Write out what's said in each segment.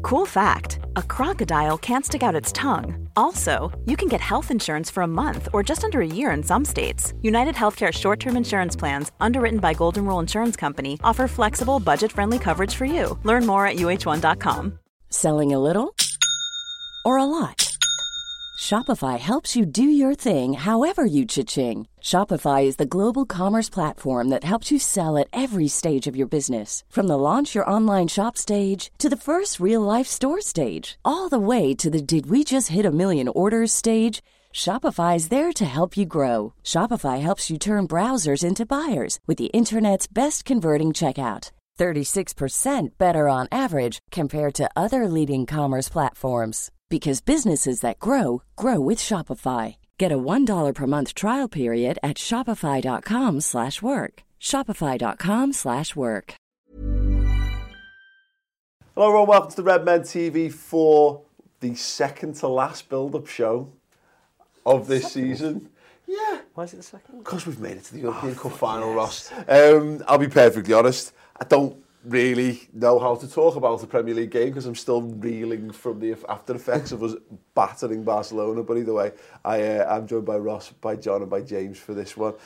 Cool fact, a crocodile can't stick out its tongue. Also, you can get health insurance for a month or just under a year in some states. United Healthcare short-term insurance plans, underwritten by Golden Rule Insurance Company, offer flexible, budget-friendly coverage for you. Learn more at uh1.com. Selling a little or a lot? Shopify helps you do your thing however you cha-ching. Shopify is the global commerce platform that helps you sell at every stage of your business. From the launch your online shop stage to the first real-life store stage, all the way to the did we just hit a million orders stage. Shopify is there to help you grow. Shopify helps you turn browsers into buyers with the internet's best converting checkout. 36% better on average compared to other leading commerce platforms. Because businesses that grow, grow with Shopify. Get a $1 per month trial period at shopify.com/work. Shopify.com/work. Hello everyone, welcome to the Red Men TV for the second to last build-up show of this season. Yeah. Why is it the second? Because we've made it to the European Cup final, yes. Ross. I'll be perfectly honest, I don't really know how to talk about the Premier League game because I'm still reeling from the after effects of us battering Barcelona. But either way, I'm joined by Ross, by John and by James for this one.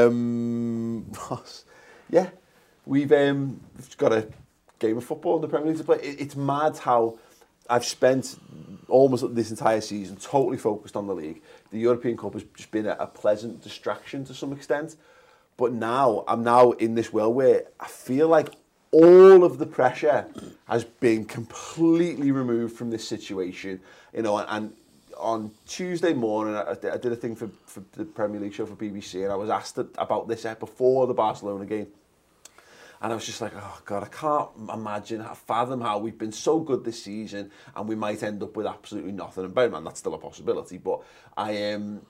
Ross, yeah, we've got a game of football in the Premier League to play. It's mad how I've spent almost this entire season totally focused on the league. The European Cup has just been a pleasant distraction to some extent. But now, I'm now in this world where I feel like all of the pressure has been completely removed from this situation, you know. And on Tuesday morning, I did a thing for the Premier League show for BBC, and I was asked about this before the Barcelona game, and I was just like, oh God, I can't fathom how we've been so good this season, and we might end up with absolutely nothing. And bear in mind, that's still a possibility, but it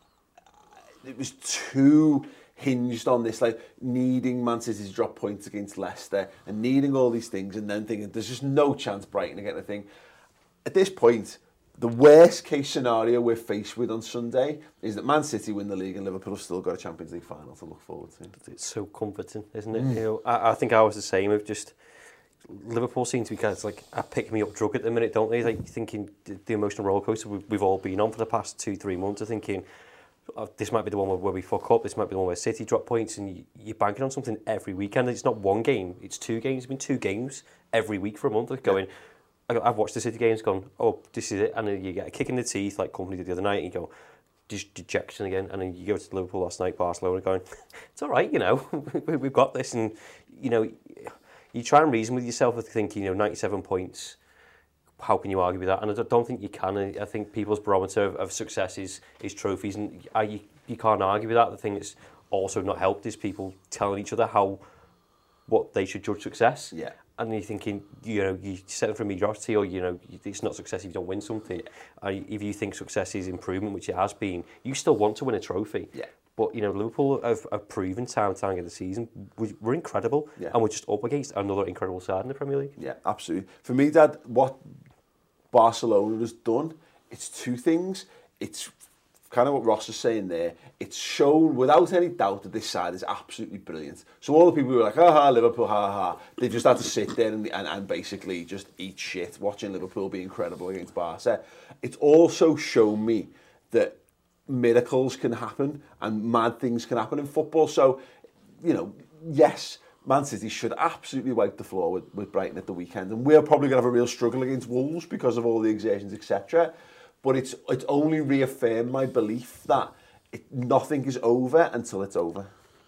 was too hinged on this, like needing Man City to drop points against Leicester and needing all these things, and then thinking there's just no chance Brighton are getting a thing. At this point, the worst case scenario we're faced with on Sunday is that Man City win the league and Liverpool have still got a Champions League final to look forward to. It's so comforting, isn't it? You know, I think I was the same. Of just Liverpool seem to be kind of like a pick-me-up drug at the minute, don't they? Like thinking the emotional rollercoaster we've all been on for the past 2-3 months, of thinking, this might be the one where we fuck up, this might be the one where City drop points, and you're banking on something every weekend. It's not one game, it's 2 games. It's been 2 games every week for a month. Like going, I've watched the City games, gone, oh, this is it, and then you get a kick in the teeth like Company did the other night, and you go, just dejection again, and then you go to Liverpool last night, Barcelona, going, it's all right, you know, we've got this, and you know, you try and reason with yourself with thinking, you know, 97 points. How can you argue with that? And I don't think you can. I think people's barometer of success is trophies, and you can't argue with that. The thing that's also not helped is people telling each other what they should judge success. Yeah. And you're thinking, you know, you set for mediocrity, or you know, it's not success if you don't win something. If you think success is improvement, which it has been, you still want to win a trophy. Yeah. But you know, Liverpool have proven time and time again the season we're incredible, and we're just up against another incredible side in the Premier League. Yeah, absolutely. For me, Dad, what Barcelona has done, it's 2 things. It's kind of what Ross is saying there. It's shown without any doubt that this side is absolutely brilliant. So all the people who were like, Liverpool, they just had to sit there and basically just eat shit watching Liverpool be incredible against Barca. It's also shown me that miracles can happen and mad things can happen in football. So, you know, yes, Man City should absolutely wipe the floor with Brighton at the weekend, and we're probably going to have a real struggle against Wolves because of all the exertions, etc. But it's only reaffirmed my belief that nothing is over until it's over.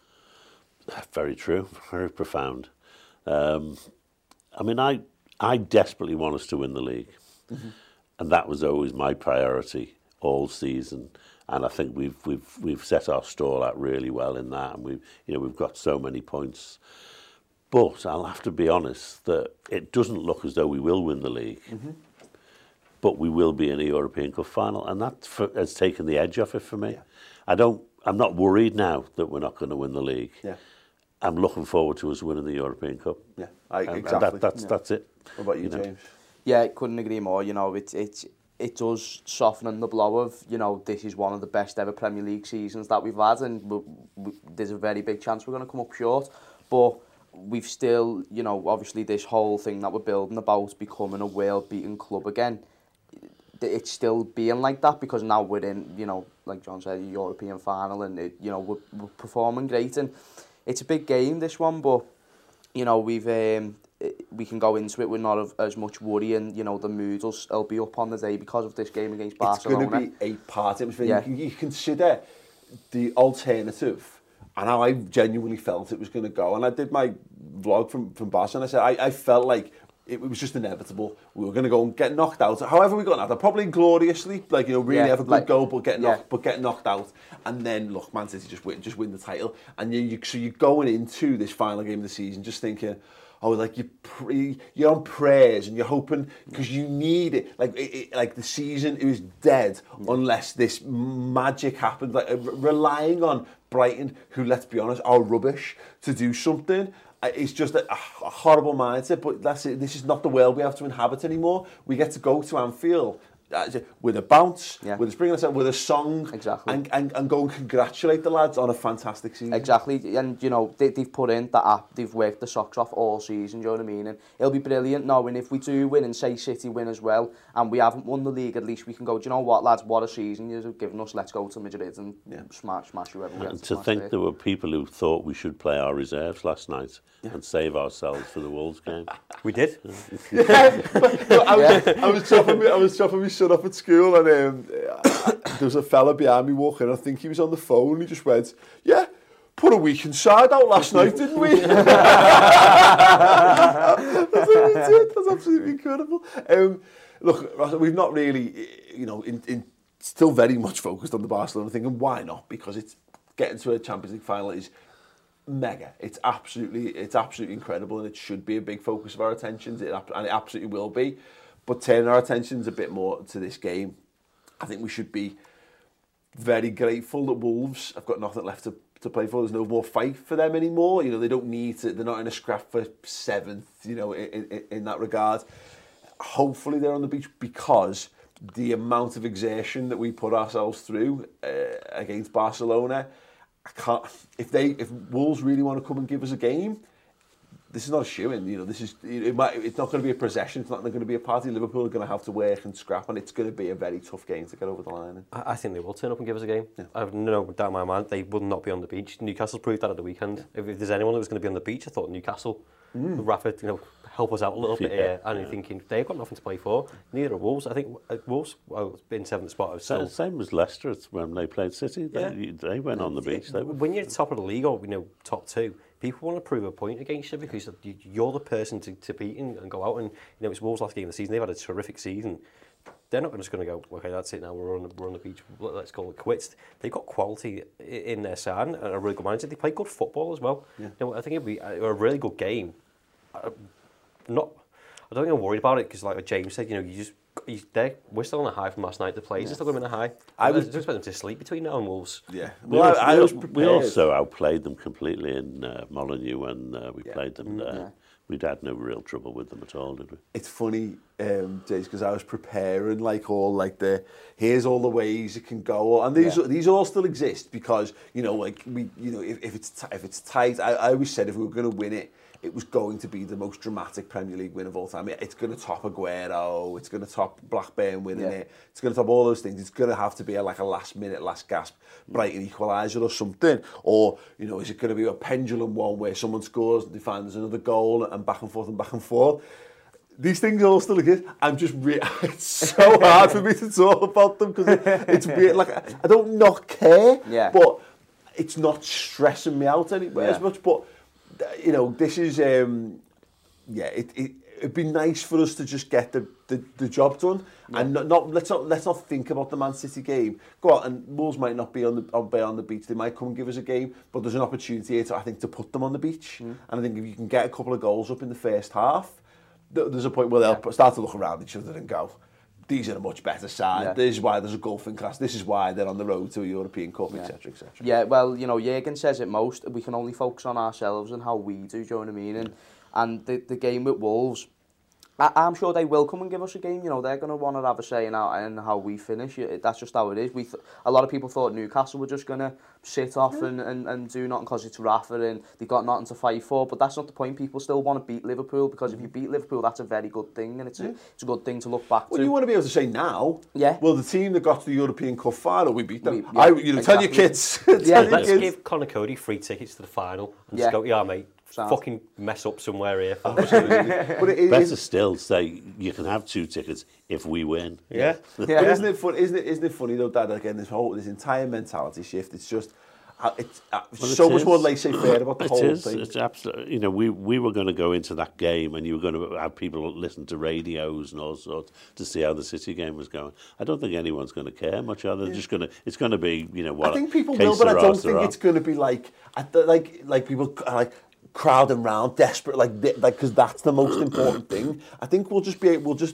Very true, very profound. I mean, I desperately want us to win the league, and that was always my priority all season. And I think we've set our stall out really well in that, and we've got so many points. But I'll have to be honest that it doesn't look as though we will win the league, but we will be in a European Cup final, and that has taken the edge off it for me. Yeah. I'm not worried now that we're not going to win the league. Yeah. I'm looking forward to us winning the European Cup. Yeah, exactly. That's it. What about you, James? Yeah, couldn't agree more. You know, it does soften the blow of, you know, this is one of the best ever Premier League seasons that we've had, and there's a very big chance we're going to come up short. But we've still, you know, obviously this whole thing that we're building about becoming a world-beating club again, it's still being like that because now we're in, you know, like John said, a European final and, you know, we're performing great. And it's a big game, this one, but, you know, we can go into it with not as much worry and, you know, the mood will be up on the day because of this game against Barcelona. It's going to be a party atmosphere. Yeah. You consider the alternative and how I genuinely felt it was going to go. And I did my vlog from Barcelona. I said I felt like it was just inevitable. We were going to go and get knocked out. However we got knocked out, probably gloriously, like, you know, really have a good goal, but get knocked out. And then, look, Man City just win the title. And so you're going into this final game of the season just thinking, oh, like you're on prayers and you're hoping because you need it. Like the season, it was dead unless this magic happened. Like relying on Brighton, who, let's be honest, are rubbish, to do something. It's just a horrible mindset. But that's it. This is not the world we have to inhabit anymore. We get to go to Anfield with a bounce, with a spring on the set, with a song, and go and congratulate the lads on a fantastic season. Exactly, and you know they've put in that app, they've worked the socks off all season. Do you know what I mean? And it'll be brilliant knowing if we do win and say City win as well, and we haven't won the league, at least we can go. Do you know what, lads? What a season you've given us. Let's go to Madrid and smash whoever we have. And to think there were people who thought we should play our reserves last night and save ourselves for the Wolves game. We did. I was chopping my son up at school, and there was a fella behind me walking. I think he was on the phone. He just went, "Yeah, put a week inside out last night, didn't we?" That's what we did. That's absolutely incredible. Look, Ross, we've not really, you know, still very much focused on the Barcelona thing, and why not? Because it's getting to a Champions League final is mega. It's absolutely incredible, and it should be a big focus of our attentions, and it absolutely will be. But turning our attentions a bit more to this game, I think we should be very grateful that Wolves have got nothing left to play for. There's no more fight for them anymore. You know, they don't need to. They're not in a scrap for 7th. You know, in that regard. Hopefully, they're on the beach because the amount of exertion that we put ourselves through against Barcelona, I can't. If Wolves really want to come and give us a game, this is not a shoe-in. You know, it's not going to be a possession. It's not going to be a party. Liverpool are going to have to work and scrap, and it's going to be a very tough game to get over the line in. I think they will turn up and give us a game. Yeah. I have no doubt in my mind they will not be on the beach. Newcastle proved that at the weekend. If there's anyone that was going to be on the beach, I thought Newcastle would rapid, you know, help us out a little bit here. And you're thinking they've got nothing to play for. Neither are Wolves. I think Wolves, well, in 7th spot. Same as Leicester when they played City. They went on the beach. When you're top of the league or, you know, top 2, people want to prove a point against you because you're the person to beat and go out. And, you know, it's Wolves' last game of the season. They've had a terrific season. They're not just going to go, okay, that's it now, we're on the beach, let's call it quits. They've got quality in their side and a really good mindset. They play good football as well. Yeah. You know, I think it'd be a really good game. I don't think I'm worried about it because, like James said, you know, we're still on a high from last night. The players are still going in a high. I was expecting them to sleep between now and Wolves. Yeah, we also outplayed them completely in Molineux when we played them there. We'd had no real trouble with them at all, did we? It's funny, Jace, because I was preparing here's all the ways it can go, and these all still exist because, you know, like if it's tight, I always said if we were going to win it, it was going to be the most dramatic Premier League win of all time. It's going to top Aguero, it's going to top Blackburn winning it, it's going to top all those things. It's going to have to be a last minute, last gasp Brighton equaliser or something. Or, you know, is it going to be a pendulum one where someone scores and they find there's another goal and back and forth and back and forth? These things all still exist. It's so hard for me to talk about them because it's weird. Like, I don't not care, but it's not stressing me out anywhere as much. But you know, this is it'd be nice for us to just get the job done and let's not think about the Man City game. Go out, and Wolves might not be on the beach. They might come and give us a game, but there's an opportunity here to put them on the beach. And I think if you can get a couple of goals up in the first half, there's a point where they'll start to look around each other and go, these are a much better side. Yeah. This is why there's a golfing class. This is why they're on the road to a European Cup, etc., etc. Yeah, well, you know, Jürgen says it most. We can only focus on ourselves and how we do. Do you know what I mean? And the game with Wolves, I'm sure they will come and give us a game. You know, they're going to want to have a say in how we finish. That's just how it is. A lot of people thought Newcastle were just going to sit off and do nothing because it's Rafa and they've got nothing to fight for. But that's not the point. People still want to beat Liverpool, because if you beat Liverpool, that's a very good thing, and it's a good thing to look back to. Well, you want to be able to say now, yeah. Well, the team that got to the European Cup final, we beat them. Exactly. Tell your kids. Let's give Conor Cody free tickets to the final and just go, yeah, mate, fucking mess up somewhere here. But Better still, say you can have 2 tickets if we win. Yeah. But isn't it funny though, Dad? Again, this entire mentality shift. It's just much more laissez-faire about the whole thing. It's absolutely. You know, we were going to go into that game, and you were going to have people listen to radios and all sorts to see how the City game was going. I don't think anyone's going to care much. Other than just going to. It's going to be, you know, what. I think people will, but I don't think it's going to be like people like crowding round, desperate, like because that's the most important thing. I think we'll just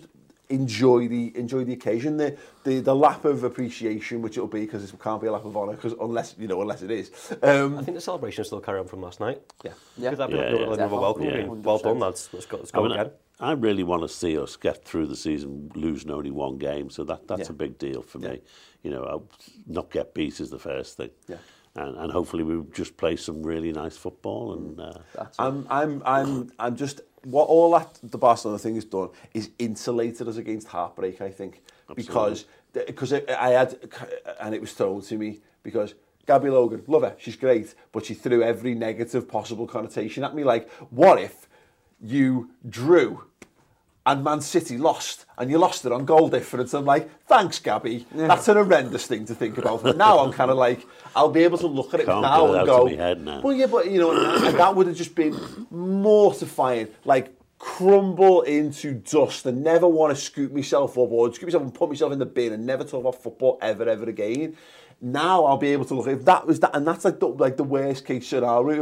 enjoy the occasion, the lap of appreciation, which it'll be, because it can't be a lap of honour, because unless it is. I think the celebration will still carry on from last night. Could that be another welcome? Yeah. Well done, lads. Let's go again. I really want to see us get through the season losing only 1 game, so that's a big deal for me. You know, I'll not get beat is the first thing. Yeah. And hopefully we just play some really nice football. And I'm just, what all that the Barcelona thing has done is insulated us against heartbreak, I think. Absolutely. Because I had, and it was told to me, because Gabby Logan, love her, she's great, but she threw every negative possible connotation at me. Like, what if you drew and Man City lost, and you lost it on goal difference? I'm like, thanks, Gabby. Yeah. That's an horrendous thing to think about. But now I'm kind of like, I'll be able to look at it now and go, well, yeah, but you know, and that would have just been mortifying. Like, crumble into dust and never want to scoop myself up or scoop myself and put myself in the bin and never talk about football ever again. Now I'll be able to look, if that was that, and that's like the worst case scenario,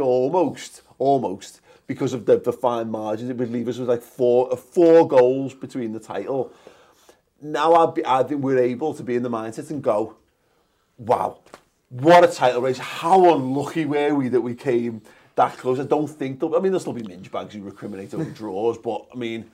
almost. Because of the fine margins, it would leave us with like four goals between the title. Now I think we're able to be in the mindset and go, wow, what a title race. How unlucky were we that we came that close? I don't think, there'll still be minge bags who recriminate over draws, but I mean,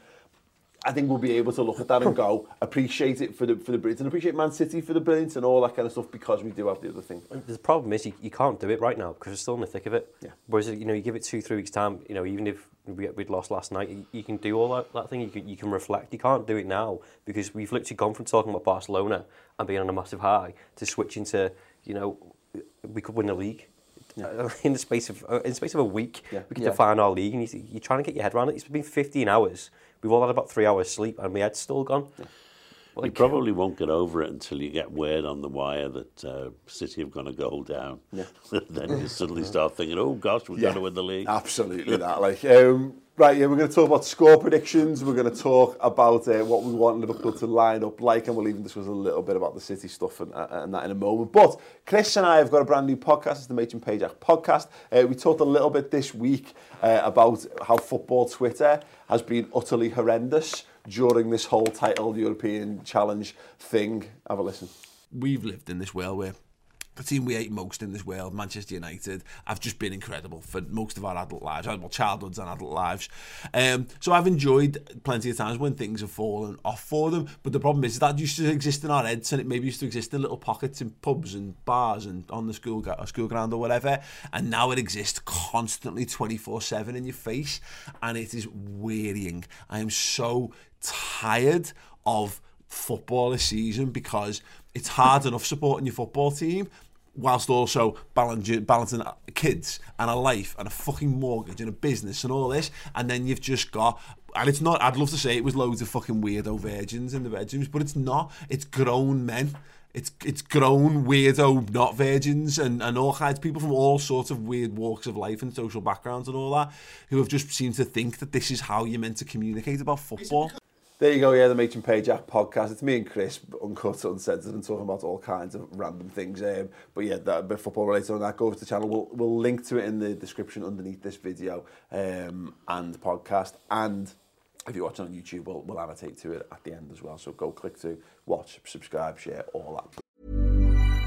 I think we'll be able to look at that and go, appreciate it for the brilliance, and appreciate Man City for the brilliance and all that kind of stuff, because we do have the other thing. The problem is you can't do it right now because we're still in the thick of it. Yeah. Whereas, you know, you give it 2-3 weeks time, you know, even if we'd lost last night, you can do all that thing. You can reflect. You can't do it now because we've literally gone from talking about Barcelona and being on a massive high to switching to, you know, we could win the league. Yeah. In the space of a week, we can define our league, and you're trying to get your head around it. It's been 15 hours. We've all had about 3 hours sleep, and my head's still gone. Yeah. Like, you probably won't get over it until you get word on the wire that City have gone a goal down. Yeah. Then you suddenly start thinking, oh gosh, we're going to win the league. Absolutely that. Right, we're going to talk about score predictions. We're going to talk about what we want Liverpool to line up like, and we'll even discuss a little bit about the City stuff and that in a moment. But Chris and I have got a brand new podcast. It's the Machin Pajak podcast. We talked a little bit this week about how football Twitter has been utterly horrendous during this whole title European challenge thing. Have a listen. We've lived in this world where the team we hate most in this world, Manchester United, have just been incredible for most of our adult lives, well, childhoods and adult lives. So I've enjoyed plenty of times when things have fallen off for them, but the problem is that used to exist in our heads, and it maybe used to exist in little pockets in pubs and bars and on the school ground or whatever, and now it exists constantly 24/7 in your face, and it is wearying. I am so tired of football this season because it's hard enough supporting your football team whilst also balancing kids and a life and a fucking mortgage and a business and all this, and then you've just got, and it's not, I'd love to say it was loads of fucking weirdo virgins in the bedrooms, but it's not. It's grown men. It's grown weirdo not virgins and all kinds of people from all sorts of weird walks of life and social backgrounds and all that, who have just seemed to think that this is how you're meant to communicate about football. There you go, the Machin Pajak podcast. It's me and Chris, uncut, uncensored, and talking about all kinds of random things. But yeah, that a bit football related on that. Go over to the channel. We'll link to it in the description underneath this video and podcast. And if you're watching on YouTube, we'll annotate to it at the end as well. So go click to watch, subscribe, share, all that.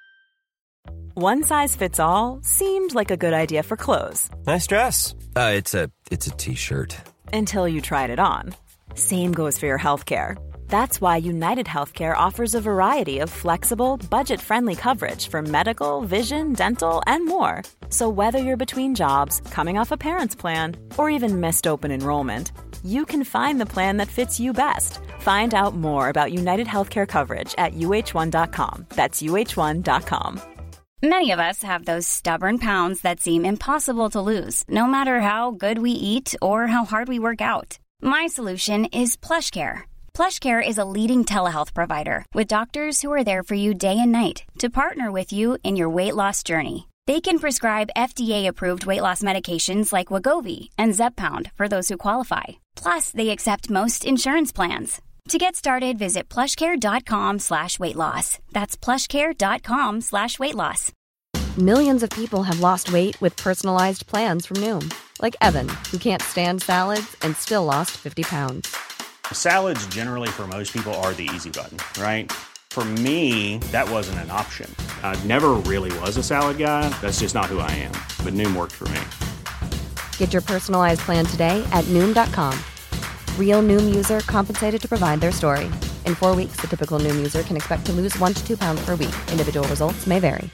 One size fits all seemed like a good idea for clothes. Nice dress. It's a t-shirt. Until you tried it on. Same goes for your healthcare. That's why United Healthcare offers a variety of flexible, budget-friendly coverage for medical, vision, dental, and more. So whether you're between jobs, coming off a parent's plan, or even missed open enrollment, you can find the plan that fits you best. Find out more about United Healthcare coverage at uh1.com. That's uh1.com. Many of us have those stubborn pounds that seem impossible to lose, no matter how good we eat or how hard we work out. My solution is PlushCare. PlushCare is a leading telehealth provider with doctors who are there for you day and night to partner with you in your weight loss journey. They can prescribe FDA-approved weight loss medications like Wegovy and Zepbound for those who qualify. Plus, they accept most insurance plans. To get started, visit plushcare.com/weightloss. That's plushcare.com/weightloss. Millions of people have lost weight with personalized plans from Noom. Like Evan, who can't stand salads and still lost 50 pounds. Salads generally for most people are the easy button, right? For me, that wasn't an option. I never really was a salad guy. That's just not who I am. But Noom worked for me. Get your personalized plan today at Noom.com. Real Noom user compensated to provide their story. In 4 weeks, the typical Noom user can expect to lose 1 to 2 pounds per week. Individual results may vary.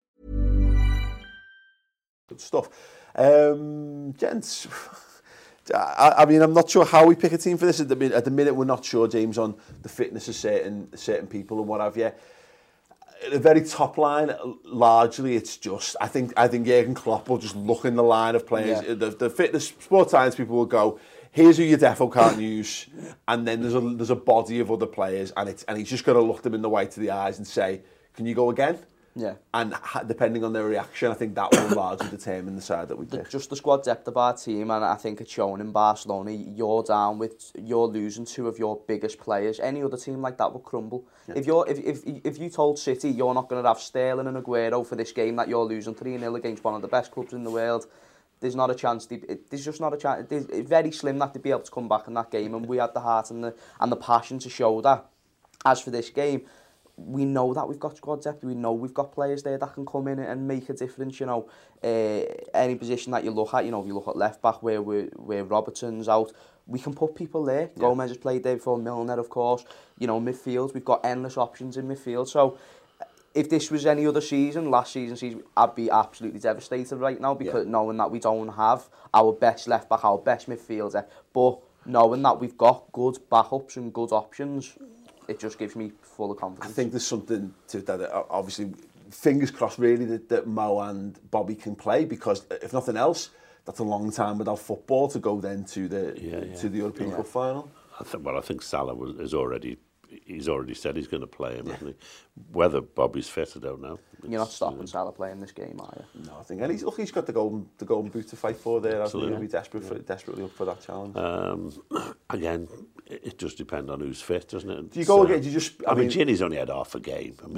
Good stuff. Gents, I mean, I'm not sure how we pick a team for this. At the minute, we're not sure, James, on the fitness of certain people and what have you. At the very top line, largely, it's just, I think Jurgen Klopp will just look in the line of players. Yeah. The fitness, sports science people will go, here's who you defo can't use, and then there's a body of other players, and he's just going to look them in the white of the eyes and say, can you go again? Yeah. And depending on their reaction, I think that will largely determine the side that we pick. Just the squad depth of our team, and I think it's shown in Barcelona, you're losing 2 of your biggest players. Any other team like that will crumble. Yeah. If you told City you're not going to have Sterling and Aguero for this game, that you're losing 3-0 against one of the best clubs in the world, there's not a chance. There's just not a chance. It's very slim that they'd be able to come back in that game, and we had the heart and the passion to show that. As for this game, we know that we've got squad depth. We know we've got players there that can come in and make a difference. You know, any position that you look at, you know, if you look at left back where Robertson's out, we can put people there. Yeah. Gomez has played there before, Milner, of course. You know, midfield, we've got endless options in midfield. So if this was any other season, last season, I'd be absolutely devastated right now because knowing that we don't have our best left back, our best midfielder, but knowing that we've got good backups and good options, it just gives me full of confidence. I think there's something to that. Obviously, fingers crossed really that Mo and Bobby can play, because if nothing else, that's a long time without football to go then to the European Cup final. I think Salah he's already said he's going to play him, hasn't he? Whether Bobby's fit, I don't know. You're not stopping Salah playing this game, are you? No, I think, and he's got the golden boot to fight for there. Absolutely. He'll be desperately up for that challenge. Again, it just depends on who's fit, doesn't it? Do you go again? Do you just? I mean, Ginny's only had half a game. I mean,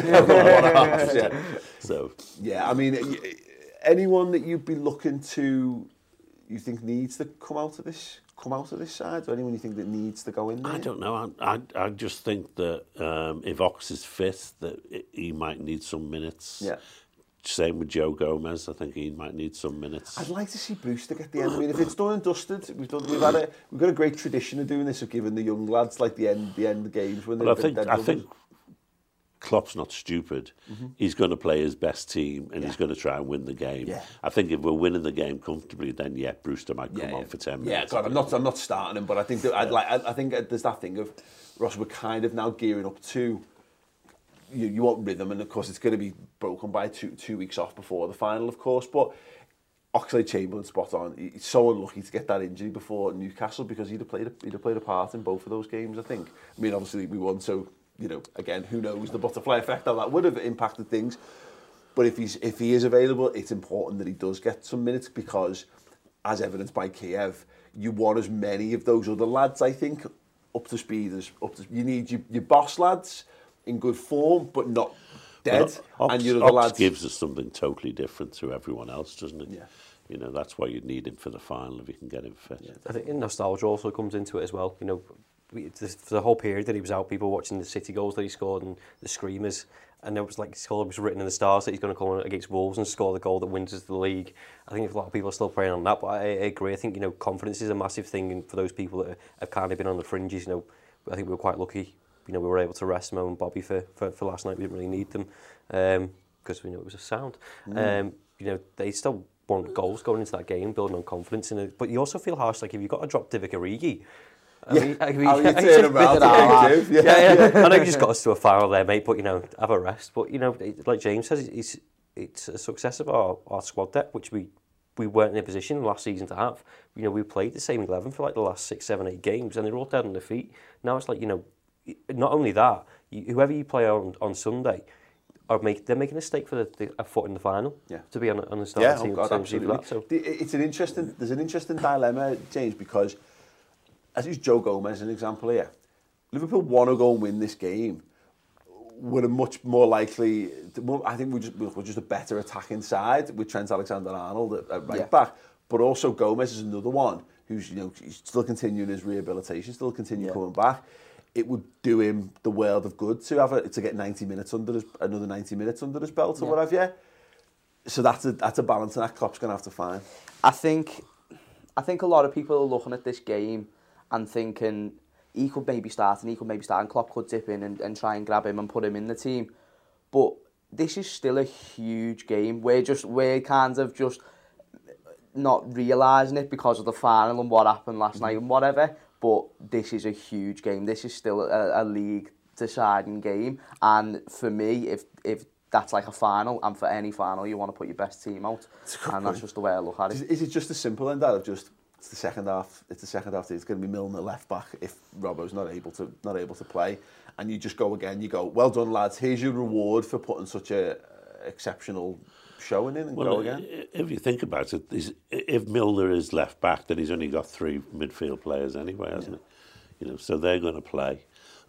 so yeah. I mean, anyone that you'd be looking to, you think needs to come out of this side, or anyone you think that needs to go in there? I don't know. I just think that if Ox is fit, that he might need some minutes. Yeah. Same with Joe Gomez. I think he might need some minutes. I'd like to see Brewster get the end. I mean, if it's done and dusted, we've got a great tradition of doing this, of giving the young lads like the end of games when they're. I think Klopp's not stupid. Mm-hmm. He's going to play his best team, and he's going to try and win the game. Yeah. I think if we're winning the game comfortably, then Brewster might come on for 10 minutes. Yeah, God, I'm not starting him, but I think that I think there's that thing of Ross. We're kind of now gearing up to. You want rhythm, and of course it's going to be broken by two weeks off before the final, of course. But Oxlade-Chamberlain, spot on. He's so unlucky to get that injury before Newcastle, because he'd have played a part in both of those games, I think. I mean, obviously we won, so again, who knows the butterfly effect, how that would have impacted things. But if he is available, it's important that he does get some minutes, because, as evidenced by Kiev, you want as many of those other lads, I think, up to speed you need your boss lads in good form, but not dead. And your other lads gives us something totally different to everyone else, doesn't it? Yeah. That's why you'd need him for the final, if you can get him fit. Yeah. I think nostalgia also comes into it as well. For the whole period that he was out, people watching the City goals that he scored and the screamers, and it was like it was written in the stars that he's going to come against Wolves and score the goal that wins us the league. I think a lot of people are still preying on that, but I agree. I think, you know, confidence is a massive thing, and for those people that have kind of been on the fringes, you know, I think we were quite lucky. You know, we were able to rest Mo and Bobby for last night. We didn't really need them because we knew it was a sound. You know, they still want goals going into that game, building on confidence in it. But you also feel harsh, like if you've got to drop Divock Origi. How you turn around? I know you just got us to a final there, mate, but, you know, have a rest. But, you know, like James says, it's a success of our squad depth, which we weren't in a position last season to have. You know, we played the same 11 for like the last 6, 7, 8 games, and they're all dead on their feet. Now it's like, you know, not only that, whoever you play on Sunday, they're making a stake for a foot in the final to be on the starting team. God, absolutely. That, so. There's an interesting dilemma, James, because as use Joe Gomez as an example here, Liverpool want to go and win this game. We're a much more likely. I think we're just a better attacking side with Trent Alexander-Arnold at right back, but also Gomez is another one who's, you know, he's still continuing his rehabilitation, still continuing coming back. It would do him the world of good to get 90 minutes another 90 minutes under his belt or whatever. So that's a balancing act Klopp's going to have to find. I think a lot of people are looking at this game and thinking he could maybe start and Klopp could dip in and try and grab him and put him in the team. But this is still a huge game. We're kind of just not realising it because of the final and what happened last night and whatever. But this is a huge game. This is still a league deciding game. And for me, if that's like a final, and for any final, you want to put your best team out. And that's just the way I look at it. Is it just as simple as that of just it's the second half? It's the second half. It's going to be Milner left back if Robbo's not able to play, and you just go again. You go, well done, lads. Here's your reward for putting such a exceptional showing in, and go again. If you think about it, if Milner is left back, then he's only got 3 midfield players anyway, hasn't he? You know, so they're going to play.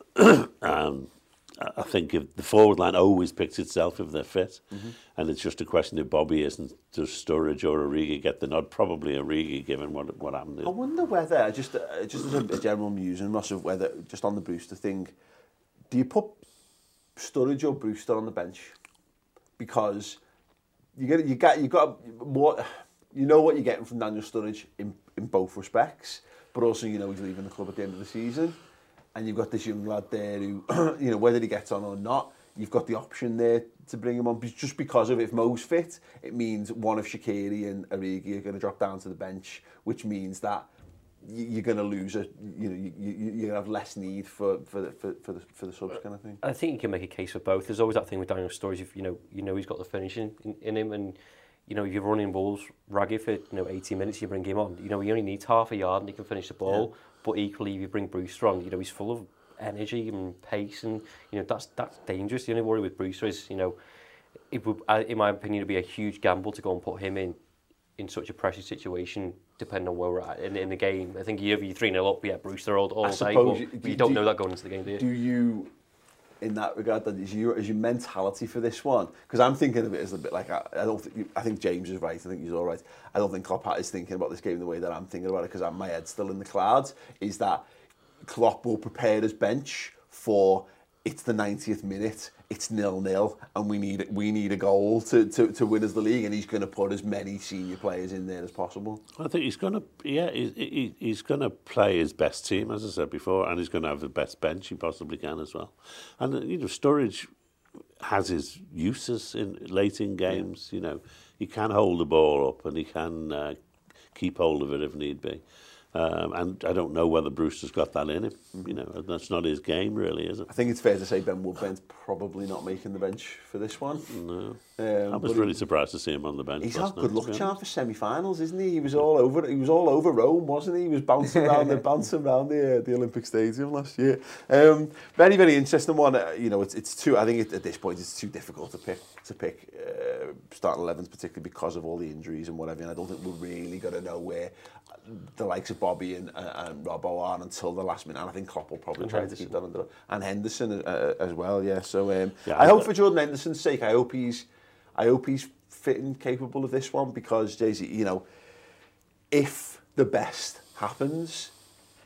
I think if the forward line always picks itself if they're fit, and it's just a question if Bobby isn't, does Sturridge or Origi get the nod? Probably Origi, given what happened. I wonder whether, just as a general musing, Ross, of whether, just on the Brewster thing, do you put Sturridge or Brewster on the bench? Because you got more, you know what you're getting from Daniel Sturridge in both respects, but also you know he's leaving the club at the end of the season. And you've got this young lad there who, you know, whether he gets on or not, you've got the option there to bring him on. Just because of if Mo's fit, it means one of Shaqiri and Origi are going to drop down to the bench, which means that you're going to lose you're going to have less need for the subs kind of thing. I think you can make a case for both. There's always that thing with Daniel Sturridge. If you know he's got the finishing in him, and you know if you're running Wolves ragged for 80 minutes, you bring him on. You know he only needs half a yard and he can finish the ball. Yeah. But equally, if you bring Brewster on, you know he's full of energy and pace, and you know that's dangerous. The only worry with Brewster is, you know, it would, in my opinion, it'd be a huge gamble to go and put him in such a pressure situation, depending on where we're at in the game. I think you're 3-0 up, Brewster all day, but you don't know that going into the game, do you? Do you, in that regard, that is your mentality for this one? Because I'm thinking of it as a bit like I think James is right. I think he's all right. I don't think Klopp is thinking about this game the way that I'm thinking about it, because my head's still in the clouds. Is that Klopp will prepare his bench for it's the 90th minute, it's 0-0, and we need a goal to win us the league, and he's going to put as many senior players in there as possible. I think he's going to he's going to play his best team, as I said before, and he's going to have the best bench he possibly can as well. And you know, Sturridge has his uses late in games. You know, he can hold the ball up and he can keep hold of it if need be. And I don't know whether Brewster's got that in him. You know, that's not his game, really, is it? I think it's fair to say Ben Woodburn's probably not making the bench for this one. No, I was really surprised to see him on the bench. He's our good luck charm for semi-finals, isn't he? He was all over Rome, wasn't he? He was bouncing around the Olympic Stadium last year. Very, very interesting one. You know, it's too. I think at this point it's too difficult to pick starting 11s, particularly because of all the injuries and whatever. And I don't think we're really going to know where the likes of Bobby and Robbo are until the last minute. And I think Klopp will probably try to keep that under. And Henderson as well, yeah. So I hope for Jordan Henderson's sake, I hope he's fit and capable of this one, because Jay-Z, you know, if the best happens,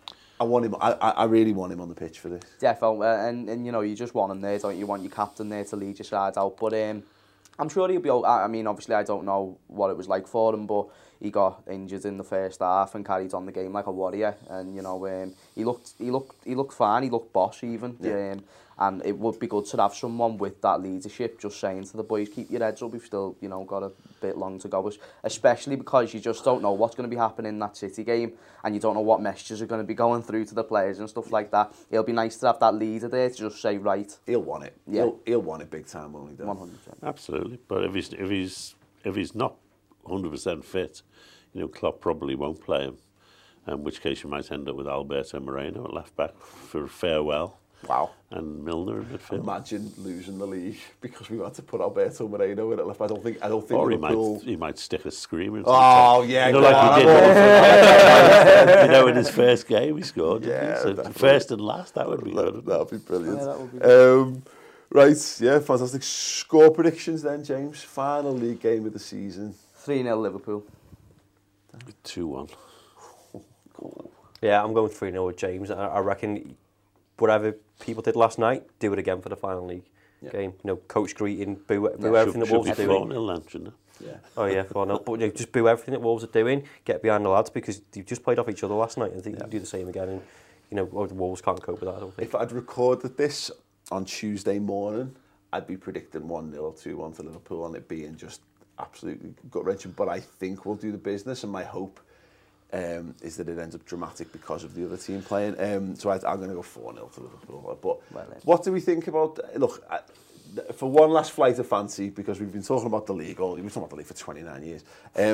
want him. I really want him on the pitch for this. Definitely, and you know, you just want him there, don't you? Want your captain there to lead your side out. But I'm sure he'll be. I mean, obviously, I don't know what it was like for him, but he got injured in the first half and carried on the game like a warrior. And you know, he looked fine. He looked boss even. Yeah. And it would be good to have someone with that leadership, just saying to the boys, keep your heads up. We've still, you know, got a bit long to go. Especially because you just don't know what's going to be happening in that City game, and you don't know what messages are going to be going through to the players and stuff like that. It'll be nice to have that leader there to just say, right. He'll want it. Yeah. He'll want it big time, won't he? 100%. Absolutely. But if he's not 100% fit, you know, Klopp probably won't play him. In which case you might end up with Alberto Moreno at left back for farewell. Wow. And Milner in midfield. Imagine losing the league because we had to put Alberto Moreno in at left. I don't think or Liverpool... he might stick a screamer into yeah, you know, like he did. You know, in his first game he scored. Yeah, so first and last, that would be good. That would be brilliant. Yeah, that would be good. Right, yeah, fantastic. Score predictions then, James. Final league game of the season. 3-0 Liverpool. 2-1. Yeah, I'm going 3-0 with James. I reckon whatever people did last night, do it again for the final league game. You know, coach greeting, boo everything that Wolves are doing. Shouldn't it? Yeah. Oh yeah, 4-0. But you know, just boo everything that Wolves are doing. Get behind the lads because they've just played off each other last night. I think you can do the same again. And you know, the Wolves can't cope with that. I don't think. If I'd recorded this on Tuesday morning, I'd be predicting 1-0 or 2-1 to Liverpool, and it being just absolutely gut-wrenching. But I think we'll do the business, and my hope is that it ends up dramatic because of the other team playing. So I'm going to go 4-0 to Liverpool. But what do we think about... Look, for one last flight of fancy, because we've been talking about the league, we've been talking about the league for 29 years.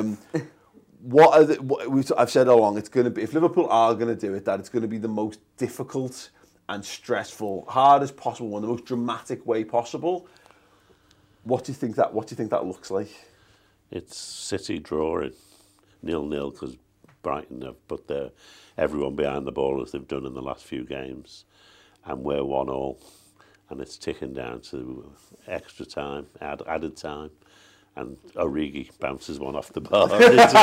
I've said all along, it's going to be, if Liverpool are going to do it, that it's going to be the most difficult and stressful, hard as possible one, the most dramatic way possible. What do you think that looks like? It's City drawing 0-0 because Brighton have put everyone behind the ball as they've done in the last few games, and we're 1-1, and it's ticking down to extra time, added time, and Origi bounces one off the bar.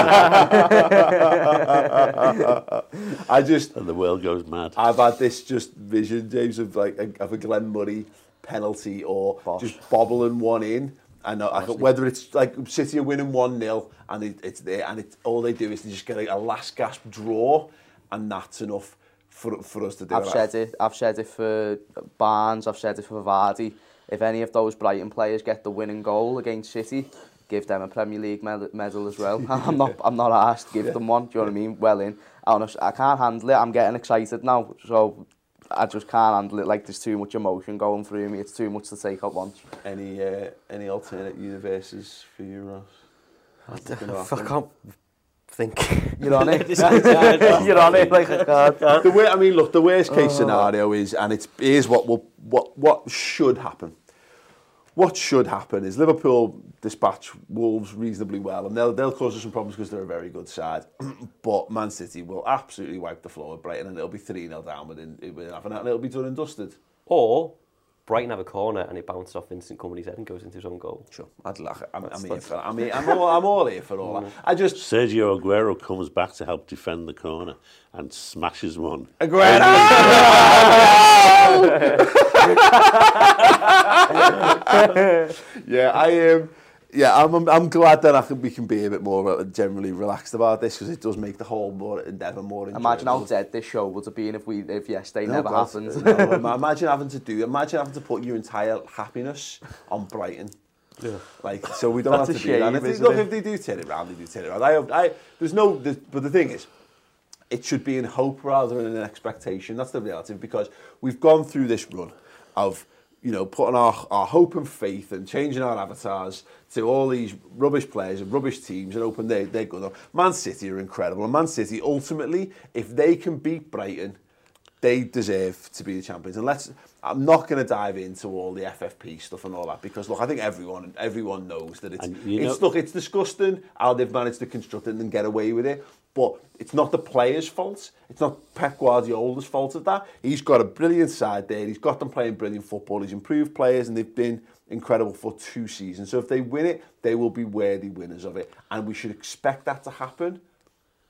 And the world goes mad. I've had this just vision, James, of a Glenn Murray penalty or just bobbling one in. And whether it's like City are winning 1-0 and it's there, and all they do is they just get a last gasp draw, and that's enough for us to do it. I've said it for Barnes, I've said it for Vardy. If any of those Brighton players get the winning goal against City, give them a Premier League medal as well. I'm not asked, give them one. Do you know what I mean? Well in. I can't handle it. I'm getting excited now, so I just can't handle it. Like, there's too much emotion going through me. It's too much to take at once. Any alternate universes for you, Ross? I can't think. You're on it. You're on it like a card. The worst case scenario is, and here's what should happen. What should happen is Liverpool dispatch Wolves reasonably well, and they'll cause us some problems because they're a very good side. But Man City will absolutely wipe the floor with Brighton, and it'll be 3-0 down within half an hour, and it'll be done and dusted. Or Brighton have a corner and it bounces off Vincent Kompany's head and goes into his own goal. Sure, I'm all here for all that. Sergio Aguero comes back to help defend the corner and smashes one. Aguero! I'm glad that we can be a bit more generally relaxed about this, because it does make the whole endeavour more enjoyable. Imagine how dead this show would have been if yesterday never happened. Imagine having to put your entire happiness on Brighton. Yeah. So we don't have to do that. If they do turn it around, they do turn it around. But the thing is, it should be in hope rather than in expectation. That's the reality, because we've gone through this run of, you know, putting our hope and faith and changing our avatars to all these rubbish players and rubbish teams, and hoping they're good. Man City are incredible, and Man City, ultimately, if they can beat Brighton, they deserve to be the champions. And I'm not going to dive into all the FFP stuff and all that, because look, I think everyone knows that it's disgusting how they've managed to construct it and get away with it. But it's not the players' fault. It's not Pep Guardiola's fault of that. He's got a brilliant side there. He's got them playing brilliant football. He's improved players, and they've been incredible for 2 seasons. So if they win it, they will be worthy winners of it. And we should expect that to happen.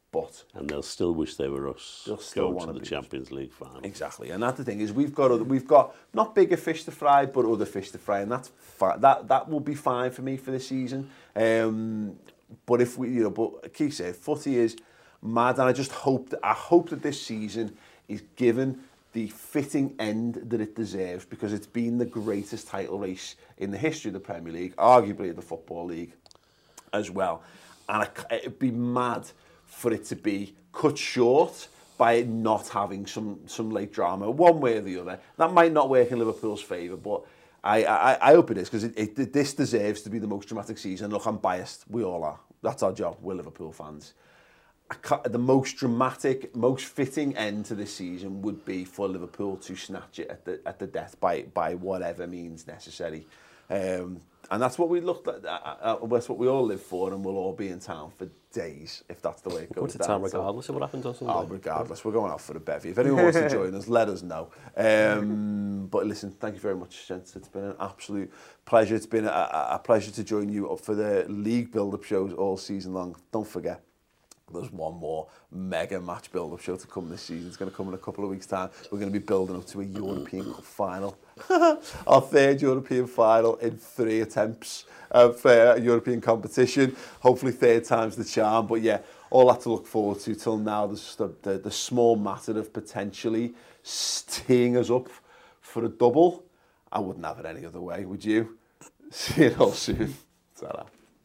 And they'll still wish they were us. They'll still going to the be Champions League final. Exactly, and that's the thing is we've got not bigger fish to fry, but other fish to fry, and that's that will be fine for me for this season. But if we, but Keith said, footy is mad, and I hope that this season is given the fitting end that it deserves, because it's been the greatest title race in the history of the Premier League, arguably the Football League as well, and it'd be mad for it to be cut short by it not having some late drama one way or the other. That might not work in Liverpool's favour, but I hope it is, because this deserves to be the most dramatic season. Look, I'm biased. We all are. That's our job. We're Liverpool fans. The most dramatic, most fitting end to this season would be for Liverpool to snatch it at the death by whatever means necessary. And that's what we looked at. That's what we all live for, and we'll all be in town for days if that's the way it goes. Go to town regardless of what happens on Sunday. Oh, regardless, we're going out for a bevy. If anyone wants to join us, let us know. But listen, thank you very much, gents. It's been an absolute pleasure. It's been a pleasure to join you up for the league build-up shows all season long. Don't forget, there's one more mega match build-up show to come this season. It's going to come in a couple of weeks' time. We're going to be building up to a European Cup final. Our third European final in 3 attempts of European competition. Hopefully third time's the charm. But yeah, all that to look forward to. Till now, there's just the small matter of potentially teeing us up for a double. I wouldn't have it any other way, would you? See you all soon. Ta-ra.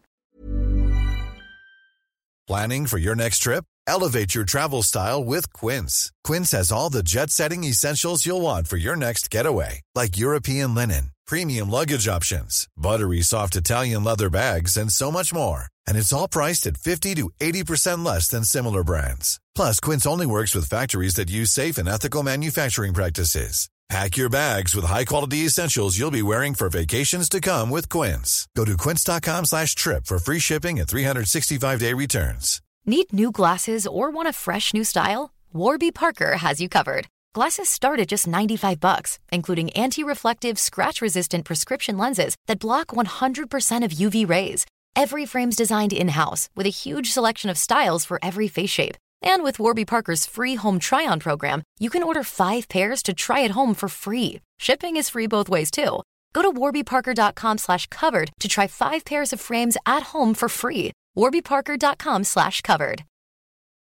Planning for your next trip? Elevate your travel style with Quince. Quince has all the jet-setting essentials you'll want for your next getaway, like European linen, premium luggage options, buttery soft Italian leather bags, and so much more. And it's all priced at 50 to 80% less than similar brands. Plus, Quince only works with factories that use safe and ethical manufacturing practices. Pack your bags with high-quality essentials you'll be wearing for vacations to come with Quince. Go to quince.com/trip for free shipping and 365-day returns. Need new glasses or want a fresh new style? Warby Parker has you covered. Glasses start at just $95, including anti-reflective, scratch-resistant prescription lenses that block 100% of UV rays. Every frame's designed in-house with a huge selection of styles for every face shape. And with Warby Parker's free home try-on program, you can order 5 pairs to try at home for free. Shipping is free both ways, too. Go to warbyparker.com/covered to try 5 pairs of frames at home for free. warbyparker.com/covered.